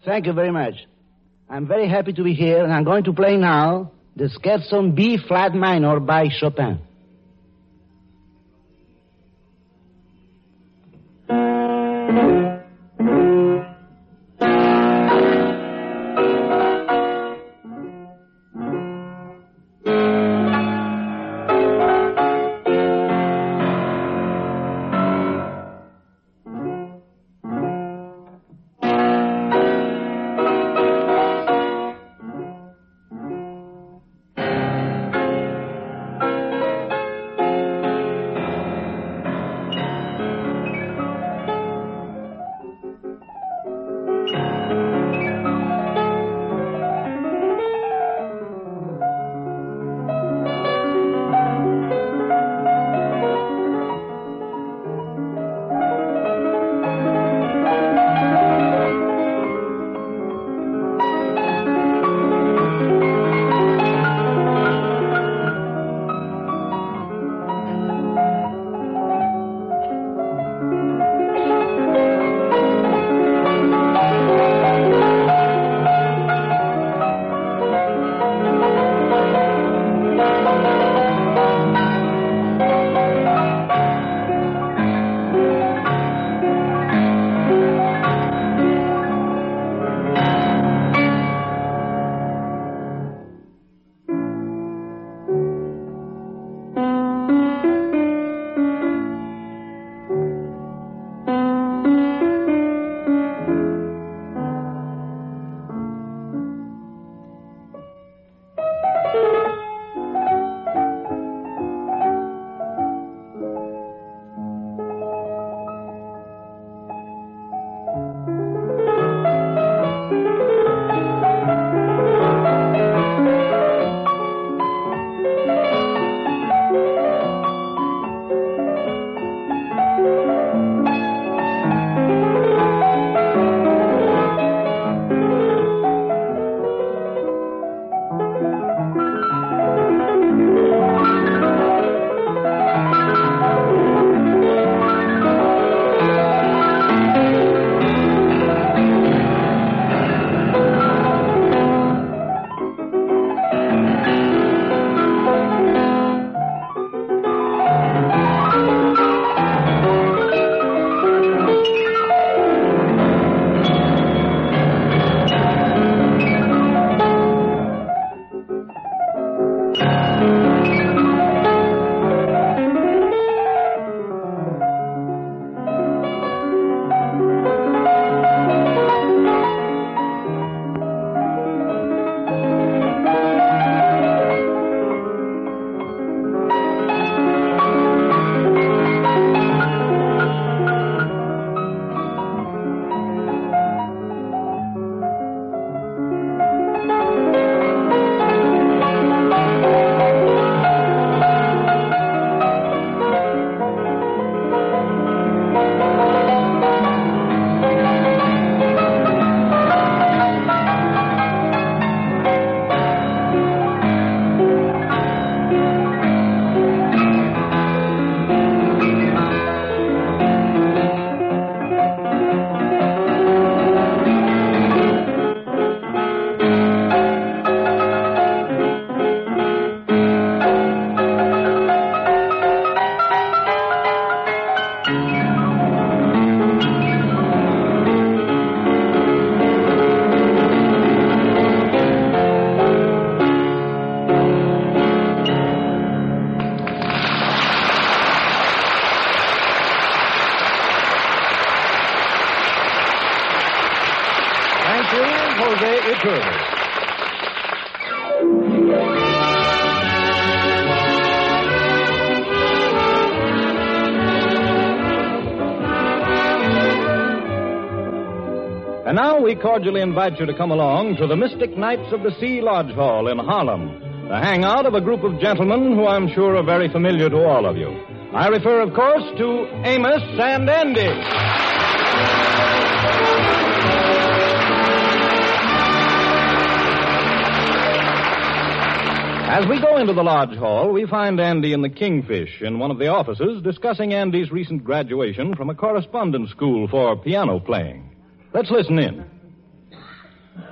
Thank you very much. I'm very happy to be here, and I'm going to play now the Scherzo in B flat minor by Chopin. Jose Iturbe. And now we cordially invite you to come along to the Mystic Knights of the Sea Lodge Hall in Harlem, the hangout of a group of gentlemen who I'm sure are very familiar to all of you. I refer, of course, to Amos and Andy. As we go into the lodge hall, we find Andy in the Kingfish in one of the offices discussing Andy's recent graduation from a correspondence school for piano playing. Let's listen in.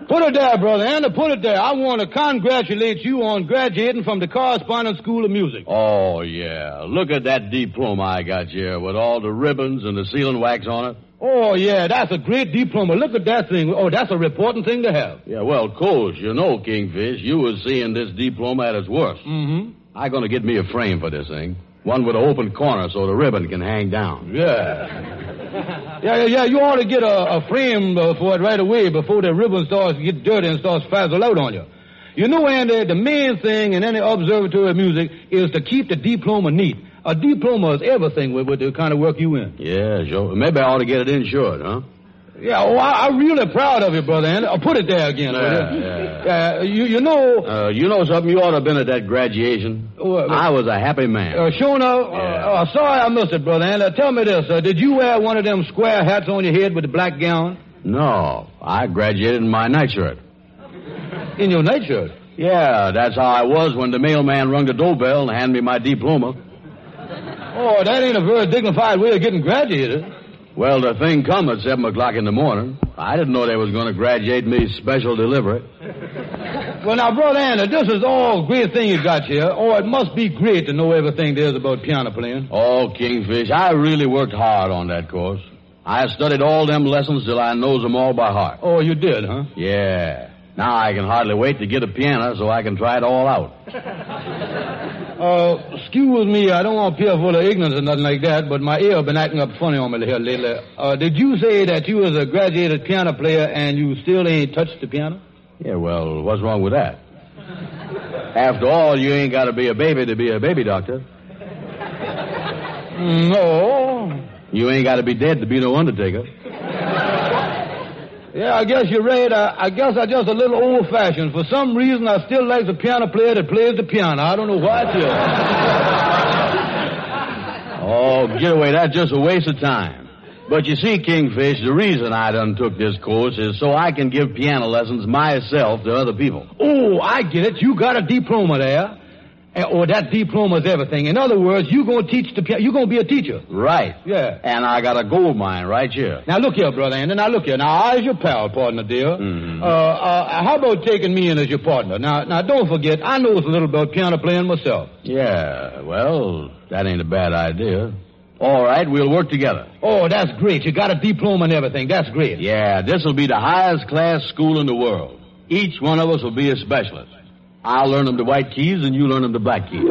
Put it there, Brother Andy, put it there. I want to congratulate you on graduating from the Correspondence School of Music. Oh, yeah. Look at that diploma I got here with all the ribbons and the sealing wax on it. Oh, yeah, that's a great diploma. Look at that thing. Oh, that's a important thing to have. Yeah, well, course, you know, Kingfish, you was seeing this diploma at its worst. Mm-hmm. I'm going to get me a frame for this thing. One with an open corner so the ribbon can hang down. Yeah. Yeah, you ought to get a frame for it right away before the ribbon starts to get dirty and starts frazzle out on you. You know, Andy, the main thing in any observatory of music is to keep the diploma neat. A diploma is everything with the kind of work you in. Yeah, sure. Maybe I ought to get it insured, huh? Yeah, I'm really proud of you, Brother Andy. I'll put it there again. Yeah. You know... you know something? You ought to have been at that graduation. I was a happy man. Sure enough. Sorry I missed it, Brother Andy. Tell me this. Did you wear one of them square hats on your head with the black gown? No. I graduated in my nightshirt. In your nightshirt? Yeah, that's how I was when the mailman rung the doorbell and handed me my diploma. Oh, that ain't a very dignified way of getting graduated. Well, the thing come at 7 o'clock in the morning. I didn't know they was going to graduate me special delivery. Well, now, Brother Andy, this is all great thing you got here. Oh, it must be great to know everything there is about piano playing. Oh, Kingfish, I really worked hard on that course. I studied all them lessons till I knows them all by heart. Oh, you did, huh? Yeah. Now I can hardly wait to get a piano so I can try it all out. Excuse me, I don't want to appear full of ignorance or nothing like that, but my ear been acting up funny on me here lately. Did you say that you was a graduated piano player and you still ain't touched the piano? Yeah, well, what's wrong with that? After all, you ain't got to be a baby to be a baby doctor. No. You ain't got to be dead to be no undertaker. Yeah, I guess you're right. I guess I'm just a little old-fashioned. For some reason, I still like the piano player that plays the piano. I don't know why it is. Oh, get away. That's just a waste of time. But you see, Kingfish, the reason I done took this course is so I can give piano lessons myself to other people. Oh, I get it. You got a diploma there. Or that diploma is everything. In other words, you're going to teach the piano. You're going to be a teacher. Right. Yeah. And I got a gold mine right here. Now, look here, Brother Andy. Now, look here. Now, I as your pal, partner, dear. Mm-hmm. How about taking me in as your partner? Now, don't forget, I know a little about piano playing myself. Yeah, well, that ain't a bad idea. All right, we'll work together. Oh, that's great. You got a diploma and everything. That's great. Yeah, this'll be the highest class school in the world. Each one of us will be a specialist. I'll learn them the white keys and you learn them the black keys.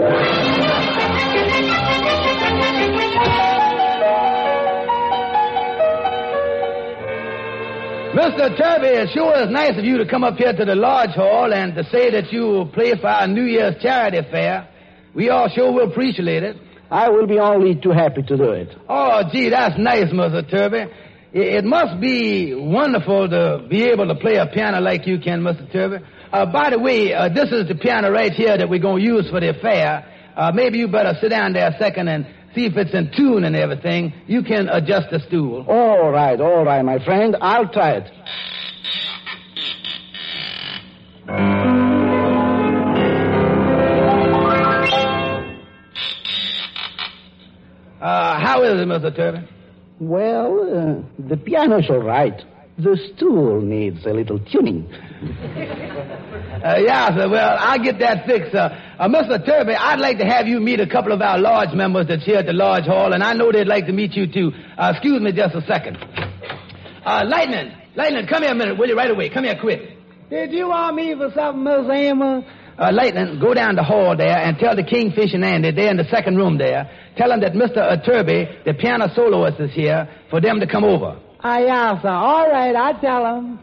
Mr. Turvey, it sure is nice of you to come up here to the Lodge Hall and to say that you will play for our New Year's charity fair. We all sure will appreciate it. I will be only too happy to do it. Oh, gee, that's nice, Mr. Turvey. It must be wonderful to be able to play a piano like you can, Mr. Turvey. By the way, this is the piano right here that we're going to use for the affair. Maybe you better sit down there a second and see if it's in tune and everything. You can adjust the stool. All right, my friend. I'll try it. How is it, Mr. Turvey? Well, the piano's all right. The stool needs a little tuning. Yeah, sir. Well, I'll get that fixed. Mr. Turvey, I'd like to have you meet a couple of our lodge members that's here at the Lodge Hall, and I know they'd like to meet you, too. Excuse me just a second. Lightning, come here a minute, will you, right away. Come here quick. Did you want me for something, Miss Amos? Lightning, go down the hall there and tell the Kingfish and Andy, they're in the second room there. Tell them that Mr. Turvey, the piano soloist, is here for them to come over. Yeah, sir. All right, I'll tell them.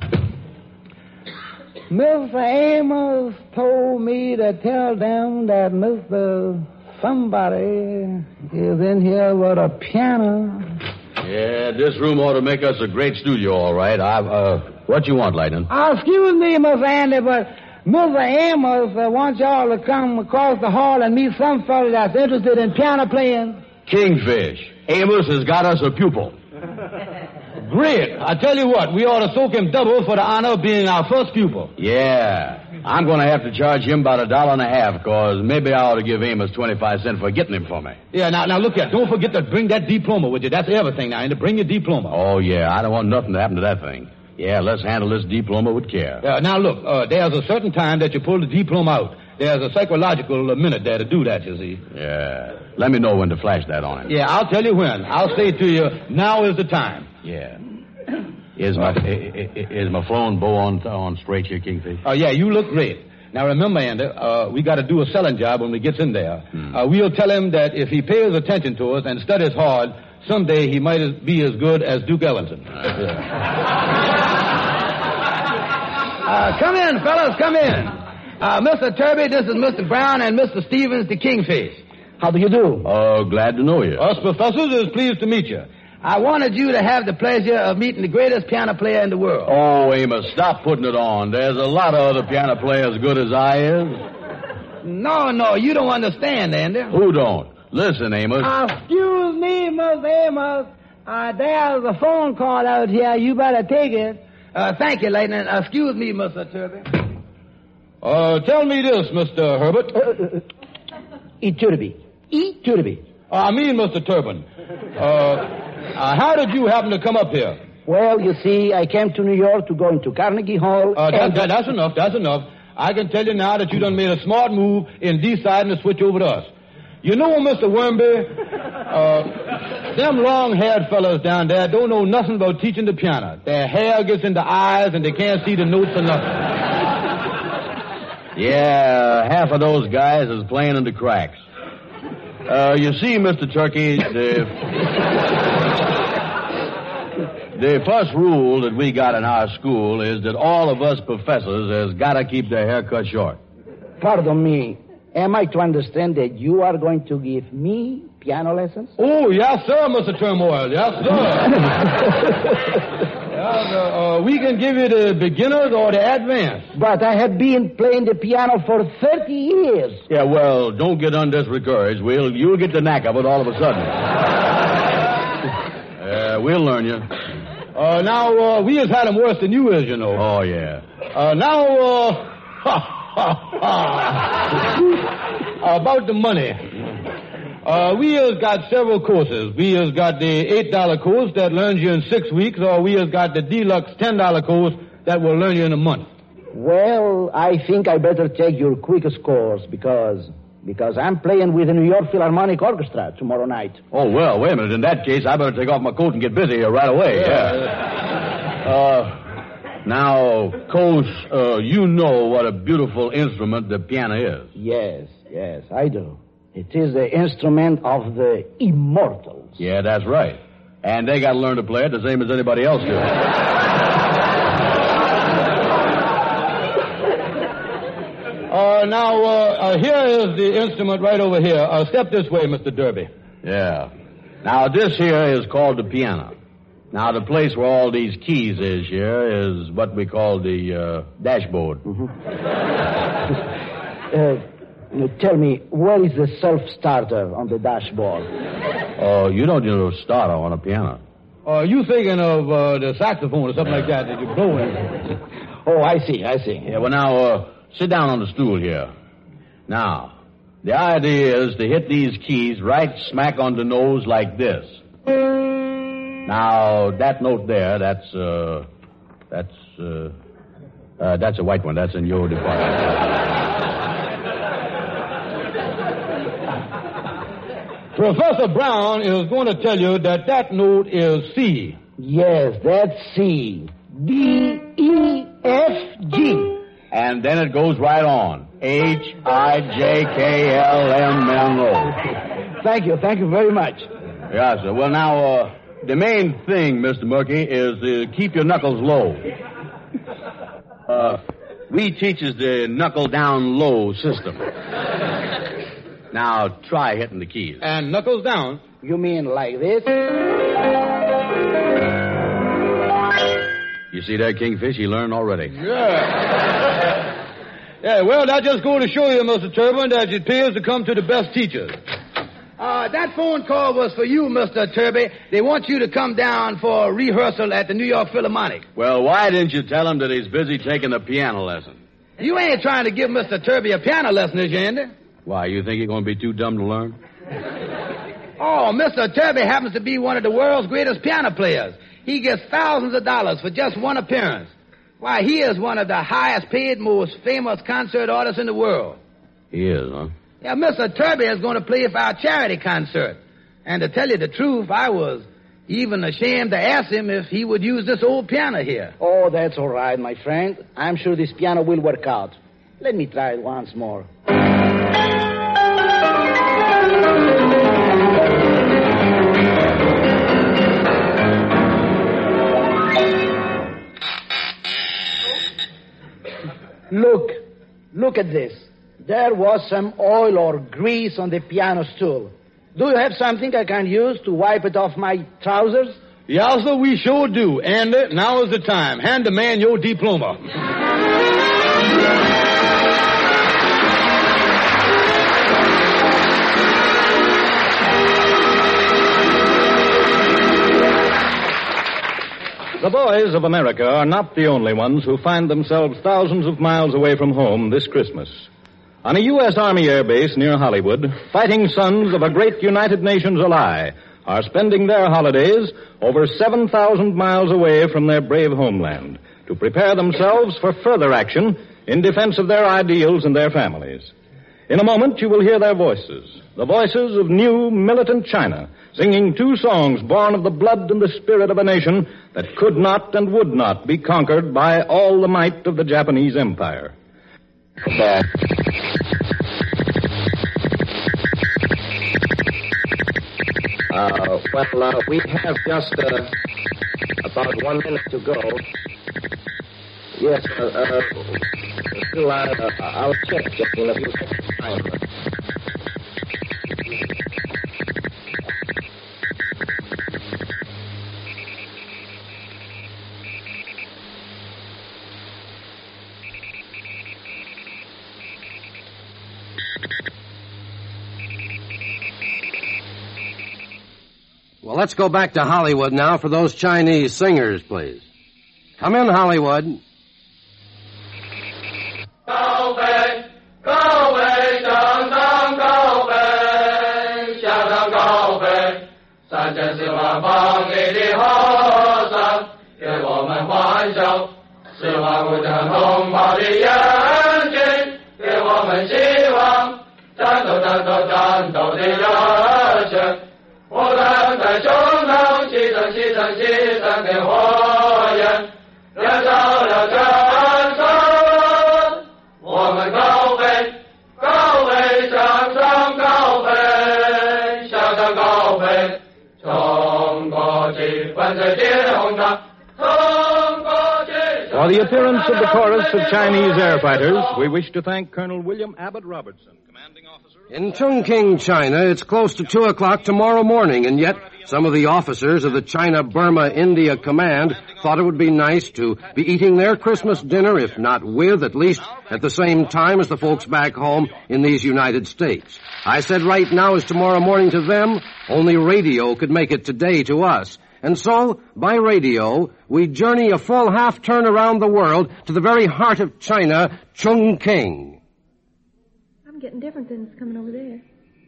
Mr. Amos told me to tell them that Mr. Somebody is in here with a piano. Yeah, this room ought to make us a great studio, all right. What you want, Lightning? Excuse me, Miss Andy, but Mr. Amos wants y'all to come across the hall and meet some fellow that's interested in piano playing. Kingfish. Amos has got us a pupil. Great. I tell you what, we ought to soak him double for the honor of being our first pupil. Yeah. I'm going to have to charge him about $1.50, because maybe I ought to give Amos 25 cents for getting him for me. Yeah, now look here. Don't forget to bring that diploma with you. That's everything now, and to bring your diploma. Oh, yeah. I don't want nothing to happen to that thing. Yeah, let's handle this diploma with care. Now, look, there's a certain time that you pull the diploma out. There's a psychological minute there to do that, you see. Yeah. Let me know when to flash that on him. Yeah, I'll tell you when. I'll say to you, now is the time. Yeah. Is my flowing bow on straight here, Kingfish? Yeah, you look great. Now, remember, Andy, we got to do a selling job when we gets in there. We'll tell him that if he pays attention to us and studies hard, someday he might be as good as Duke Ellington. Come in, fellas, come in. Mr. Turby, this is Mr. Brown and Mr. Stevens, the Kingfish. How do you do? Oh, glad to know you. Us professors is pleased to meet you. I wanted you to have the pleasure of meeting the greatest piano player in the world. Oh, Amos, stop putting it on. There's a lot of other piano players as good as I is. No, you don't understand, Andy. Who don't? Listen, Amos. Excuse me, Miss Amos. There's a phone call out here. You better take it. Thank you, Leighton. Excuse me, Mr. Turby. Tell me this, Mr. Herbert. Turby. I mean, Mr. Turbin. How did you happen to come up here? Well, you see, I came to New York to go into Carnegie Hall. That's enough. I can tell you now that you done made a smart move in deciding to switch over to us. You know, Mr. Wormby, them long-haired fellas down there don't know nothing about teaching the piano. Their hair gets in the eyes and they can't see the notes or nothing. Yeah, half of those guys is playing in the cracks. You see, Mr. Turkey, the first rule that we got in our school is that all of us professors has got to keep their hair cut short. Pardon me. Am I to understand that you are going to give me piano lessons? Oh, yes, sir, Mr. Turmoil. Yes, sir. We can give you the beginners or the advanced. But I have been playing the piano for 30 years. Yeah, well, don't get undiscouraged. You'll get the knack of it all of a sudden. We'll learn you. Now, we has had them worse than you is, you know. Oh, yeah. About the money. We has got several courses. We has got the $8 course that learns you in 6 weeks, or we has got the deluxe $10 course that will learn you in a month. Well, I think I better take your quickest course because I'm playing with the New York Philharmonic Orchestra tomorrow night. Oh, well, wait a minute. In that case, I better take off my coat and get busy here right away. Yeah. Now, Coach, you know what a beautiful instrument the piano is. Yes, I do. It is the instrument of the immortals. Yeah, that's right. And they got to learn to play it the same as anybody else does. Now, here is the instrument right over here. Step this way, Mr. Derby. Yeah. Now, this here is called the piano. Now, the place where all these keys is here is what we call the dashboard. Tell me, where is the self-starter on the dashboard? Oh, you don't need a starter on a piano. You thinking of the saxophone or something like that you blow in? Oh, I see. Yeah, well, now, sit down on the stool here. Now, the idea is to hit these keys right smack on the nose like this. Now, that note there, that's a white one. That's in your department. Professor Brown is going to tell you that note is C. Yes, that's C. D-E-F-G. And then it goes right on. H-I-J-K-L-M-N-O. Thank you very much. Yes, sir. Well, now, the main thing, Mr. Murky, is to keep your knuckles low. We teaches the knuckle down low system. Now, try hitting the keys. And knuckles down. You mean like this? You see that, Kingfish? He learned already. Yeah, well, that just goes to show you, Mr. Turbin, that it appears to come to the best teachers. That phone call was for you, Mr. Turby. They want you to come down for a rehearsal at the New York Philharmonic. Well, why didn't you tell him that he's busy taking a piano lesson? You ain't trying to give Mr. Turby a piano lesson, is you, Andy? Why, you think you're going to be too dumb to learn? Oh, Mr. Turby happens to be one of the world's greatest piano players. He gets thousands of dollars for just one appearance. Why, he is one of the highest paid, most famous concert artists in the world. He is, huh? Yeah, Mr. Turby is going to play for our charity concert. And to tell you the truth, I was even ashamed to ask him if he would use this old piano here. Oh, that's all right, my friend. I'm sure this piano will work out. Let me try it once more. Look at this. There was some oil or grease on the piano stool. Do you have something I can use to wipe it off my trousers? Yeah, sir, we sure do. And now is the time. Hand the man your diploma. The boys of America are not the only ones who find themselves thousands of miles away from home this Christmas. On a U.S. Army air base near Hollywood, fighting sons of a great United Nations ally are spending their holidays over 7,000 miles away from their brave homeland to prepare themselves for further action in defense of their ideals and their families. In a moment, you will hear their voices, the voices of new militant China, singing two songs born of the blood and the spirit of a nation that could not and would not be conquered by all the might of the Japanese Empire. We have just about 1 minute to go. Yes, still, I'll check just in a few seconds' time. Well, let's go back to Hollywood now for those Chinese singers, please. Come in, Hollywood. Go Bei, Go Bei, Shang Shang Go Bei, Shang Shang Go Bei，三千四万方里的河山，给我们欢笑，4万5千同胞的眼睛，给我们希望，战斗战斗战斗的热血。我们在胸膛牺牲牺牲牺牲的火焰，燃烧了战争。我们高飞，高飞，向上高飞，向上高飞，冲过去，伴随电轰炸，冲过去。 For the appearance of the chorus of Chinese air fighters, we wish to thank Colonel William Abbott Robertson, commanding officer. In Chongqing, China, it's close to 2 o'clock tomorrow morning, and yet some of the officers of the China-Burma-India Command thought it would be nice to be eating their Christmas dinner, if not with, at least at the same time as the folks back home in these United States. I said right now is tomorrow morning to them, only radio could make it today to us. And so, by radio, we journey a full half turn around the world to the very heart of China, Chongqing. I'm getting different than it's coming over there.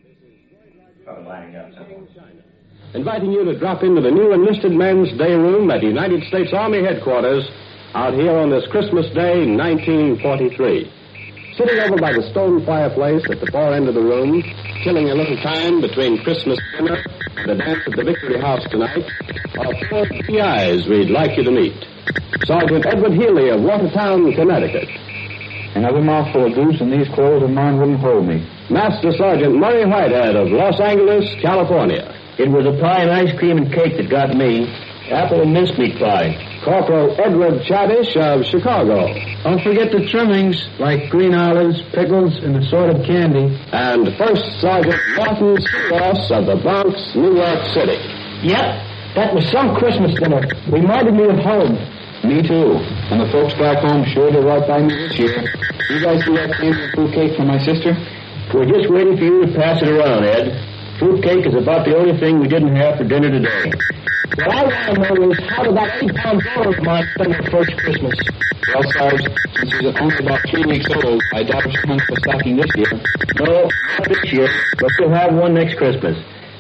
Inviting you to drop into the new enlisted men's day room at United States Army Headquarters out here on this Christmas Day, 1943. Sitting over by the stone fireplace at the far end of the room, killing a little time between Christmas dinner and the dance at the Victory House tonight, are 4 GIs we'd like you to meet. Sergeant Edward Healy of Watertown, Connecticut. Another mouthful of goose, and these clothes of mine wouldn't hold me. Master Sergeant Murray Whitehead of Los Angeles, California. It was a pie and ice cream and cake that got me. Apple and mincemeat pie. Corporal Edward Chadish of Chicago. Don't forget the trimmings, like green olives, pickles, and assorted candy. And First Sergeant Martin Ross of the Bronx, New York City. Yep, that was some Christmas dinner. Reminded me of home. Me too. And the folks back home sure did right by me this year. You guys see that fancy fruitcake for my sister? We're just waiting for you to pass it around, Ed. Fruitcake is about the only thing we didn't have for dinner today. What I want to know is, how did that 8-pound daughter of mine spend her first Christmas? Well, Sarge, since she's only about 3 weeks old, I doubt she went for stocking this year. No, not this year, but we'll have one next Christmas.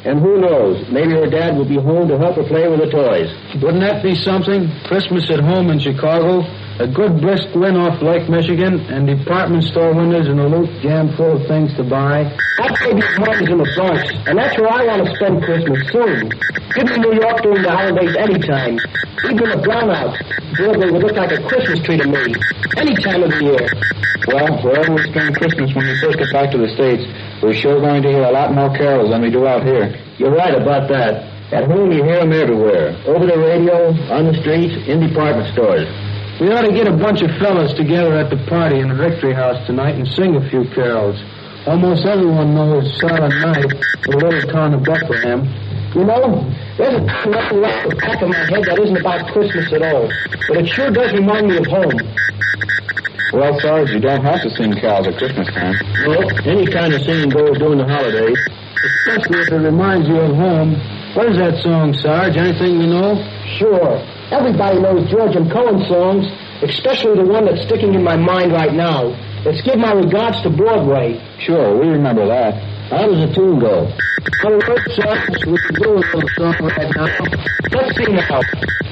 And who knows, maybe her dad will be home to help her play with the toys. Wouldn't that be something? Christmas at home in Chicago, a good brisk wind off Lake Michigan, and department store windows in a loop jammed full of things to buy. I'd say these mountains in the Bronx, and that's where I want to spend Christmas soon. Give me New York during the holidays anytime. Even a brownout. Broadway would look like a Christmas tree to me. Any time of the year. Well, wherever we spend Christmas when we first get back to the States, we're sure going to hear a lot more carols than we do out here. You're right about that. At home, you hear them everywhere. Over the radio, on the streets, in department stores. We ought to get a bunch of fellas together at the party in the Victory House tonight and sing a few carols. Almost everyone knows Silent Night, the little town of Bethlehem. You know, there's nothing left the back of my head that isn't about Christmas at all. But it sure does remind me of home. Well, Sarge, you don't have to sing carols at Christmas time. Well, any kind of singing goes during the holidays. Especially if it reminds you of home. What is that song, Sarge? Anything we know? Sure. Everybody knows George and Cohen songs, especially the one that's sticking in my mind right now. Let's give my regards to Broadway. Sure, we remember that. How does the tune go? All right, Sarge, we can do a little song right now. Let's see now.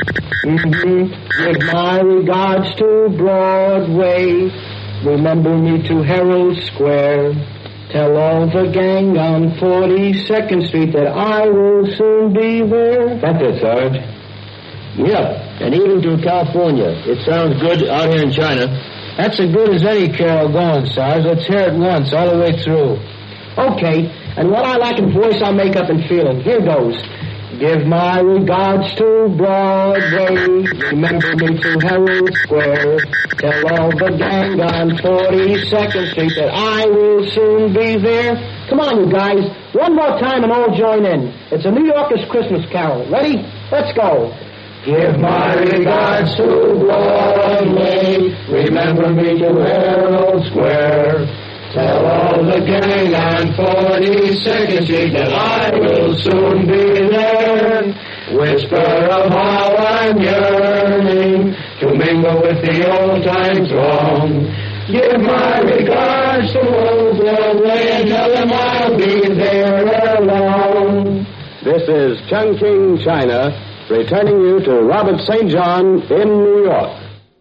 Give my regards to Broadway. Remember me to Herald Square. Tell all the gang on 42nd Street that I will soon be there. That's it, Sarge. Yep, and even to California. It sounds good out here in China. That's as good as any carol going, Sarge. Let's hear it once, all the way through. Okay, and what I lack in voice, I'll make up in feeling. Here goes. Give my regards to Broadway. Remember me to Herald Square. Tell all the gang on 42nd Street that I will soon be there. Come on, you guys. One more time and all join in. It's a New Yorker's Christmas carol. Ready? Let's go. Give my regards to Broadway. Remember me to Herald Square. Tell all the gang on 42nd Street that I will soon be there. Whisper of how I'm yearning to mingle with the old-time throng. Give my regards to old Broadway and tell them I'll be there along. This is Chungking, China, returning you to Robert St. John in New York.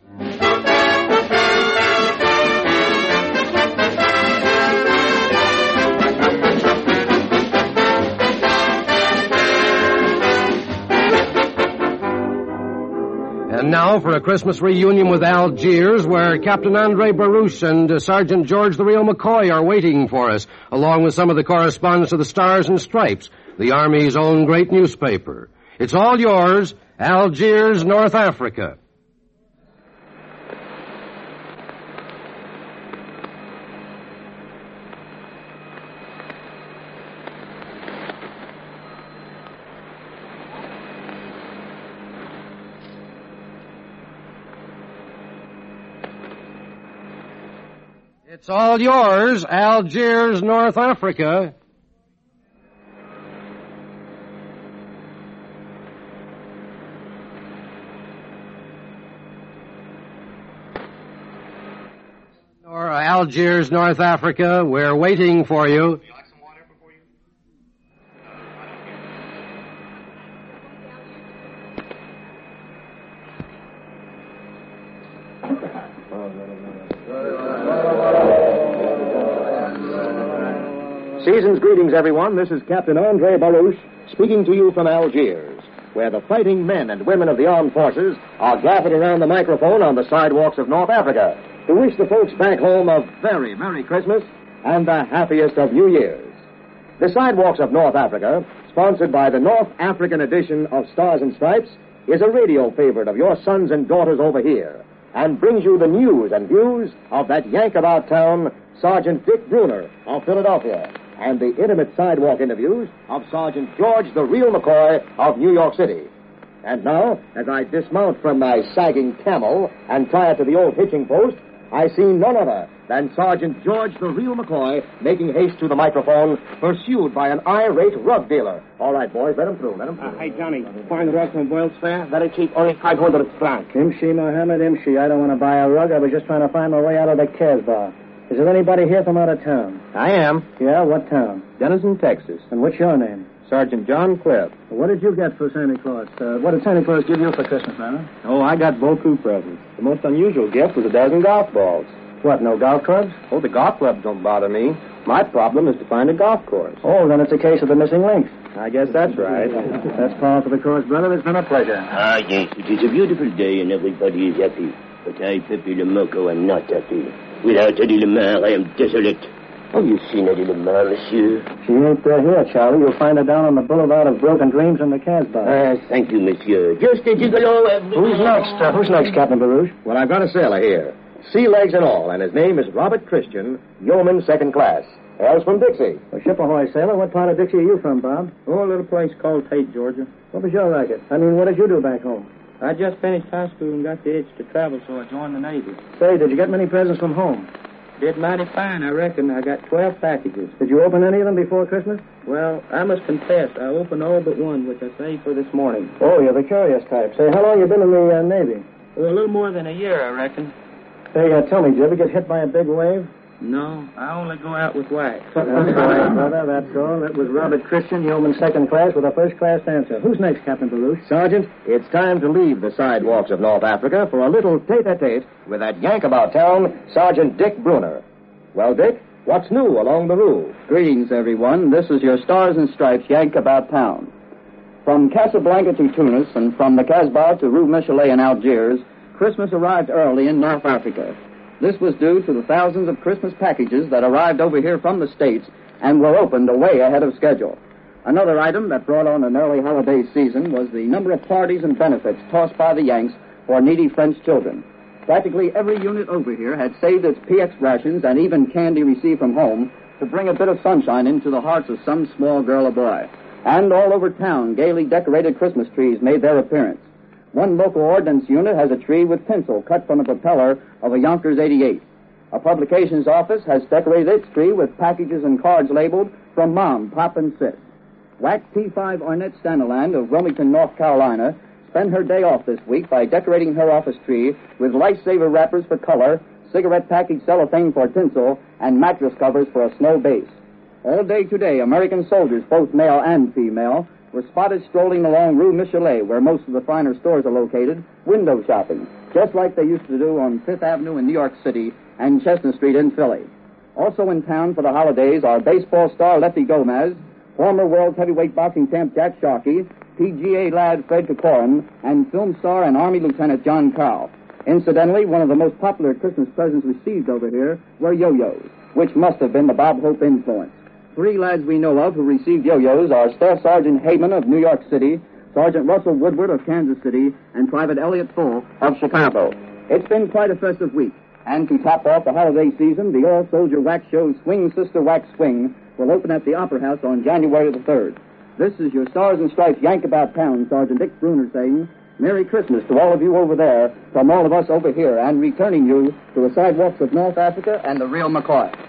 And now for a Christmas reunion with Algiers, where Captain Andre Baruch and Sergeant George the Real McCoy are waiting for us, along with some of the correspondents of the Stars and Stripes, the Army's own great newspaper. It's all yours, Algiers, North Africa. It's all yours, Algiers, North Africa. Or Algiers, North Africa, we're waiting for you. Season's greetings, everyone. This is Captain Andre Baruch speaking to you from Algiers, where the fighting men and women of the armed forces are gathered around the microphone on the sidewalks of North Africa to wish the folks back home a very Merry Christmas and the happiest of New Years. The sidewalks of North Africa, sponsored by the North African edition of Stars and Stripes, is a radio favorite of your sons and daughters over here and brings you the news and views of that Yank about town, Sergeant Dick Bruner of Philadelphia, and the intimate sidewalk interviews of Sergeant George the Real McCoy of New York City. And now, as I dismount from my sagging camel and tie it to the old hitching post, I see none other than Sergeant George the Real McCoy making haste to the microphone, pursued by an irate rug dealer. All right, boys, let him through, Hey, Johnny, find rug from Boyle's Fair? Very cheap, only 500 francs. Imshi, Mohammed, Imshi. I don't want to buy a rug. I was just trying to find my way out of the Casbah. Is there anybody here from out of town? I am. Yeah, what town? Denison, Texas. And what's your name? Sergeant John Cliff. What did you get for Santa Claus? What did Santa Claus give you for Christmas, man? Oh, I got beaucoup presents. The most unusual gift was a dozen golf balls. What, no golf clubs? Oh, the golf clubs don't bother me. My problem is to find a golf course. Oh, then it's a case of the missing links. I guess that's right. That's par for the course, brother. It's been a pleasure. Ah, yes, it is a beautiful day and everybody is happy. But I, Pepe Le Moco, am not happy. Without Eddie Lemar, I am desolate. Have you seen Eddie Lemar, monsieur? She ain't here, Charlie. You'll find her down on the boulevard of Broken Dreams in the Casbah. Thank you, monsieur. Just a gigolo. Who's next? Who's next, Captain Baruch? Well, I've got a sailor here. Sea legs and all, and his name is Robert Christian, yeoman second class. Hails from Dixie. Well, ship ahoy, sailor. What part of Dixie are you from, Bob? Oh, a little place called Tate, Georgia. What was your racket? I mean, what did you do back home? I just finished high school and got the itch to travel, so I joined the Navy. Say, did you get many presents from home? Did mighty fine, I reckon. I got 12 packages. Did you open any of them before Christmas? Well, I must confess, I opened all but one, which I saved for this morning. Oh, you're the curious type. Say, how long you been in the Navy? Well, a little more than a year, I reckon. Say, tell me, did you ever get hit by a big wave? No, I only go out with wax. That's right, brother, that's all. That was Robert Christian, yeoman second class, with a first-class answer. Who's next, Captain Baruch? Sergeant, it's time to leave the sidewalks of North Africa for a little tete-a-tete with that yank about town, Sergeant Dick Bruner. Well, Dick, what's new along the rule? Greetings, everyone. This is your Stars and Stripes yank about town. From Casablanca to Tunis and from the Casbah to Rue Michelet in Algiers, Christmas arrived early in North Africa. This was due to the thousands of Christmas packages that arrived over here from the States and were opened way ahead of schedule. Another item that brought on an early holiday season was the number of parties and benefits tossed by the Yanks for needy French children. Practically every unit over here had saved its PX rations and even candy received from home to bring a bit of sunshine into the hearts of some small girl or boy. And all over town, gaily decorated Christmas trees made their appearance. One local ordnance unit has a tree with tinsel cut from the propeller of a Yonkers 88. A publications office has decorated its tree with packages and cards labeled from Mom, Pop, and Sis. WAC T5 Arnett Staniland of Wilmington, North Carolina, spent her day off this week by decorating her office tree with lifesaver wrappers for color, cigarette package cellophane for tinsel, and mattress covers for a snow base. All day today, American soldiers, both male and female, were spotted strolling along Rue Michelet, where most of the finer stores are located, window shopping, just like they used to do on Fifth Avenue in New York City and Chestnut Street in Philly. Also in town for the holidays are baseball star Lefty Gomez, former world heavyweight boxing champ Jack Sharkey, PGA lad Fred Kokorin, and film star and Army Lieutenant John Carl. Incidentally, one of the most popular Christmas presents received over here were yo-yos, which must have been the Bob Hope influence. 3 lads we know of who received yo-yos are Staff Sergeant Heyman of New York City, Sergeant Russell Woodward of Kansas City, and Private Elliot Full of Chicago. It's been quite a festive week, and to top off the holiday season, the all-soldier wax show Swing Sister Wax Swing will open at the Opera House on January the 3rd. This is your Stars and Stripes yank about town, Sergeant Dick Bruner saying, Merry Christmas to all of you over there, from all of us over here, and returning you to the sidewalks of North Africa and the real McCoy.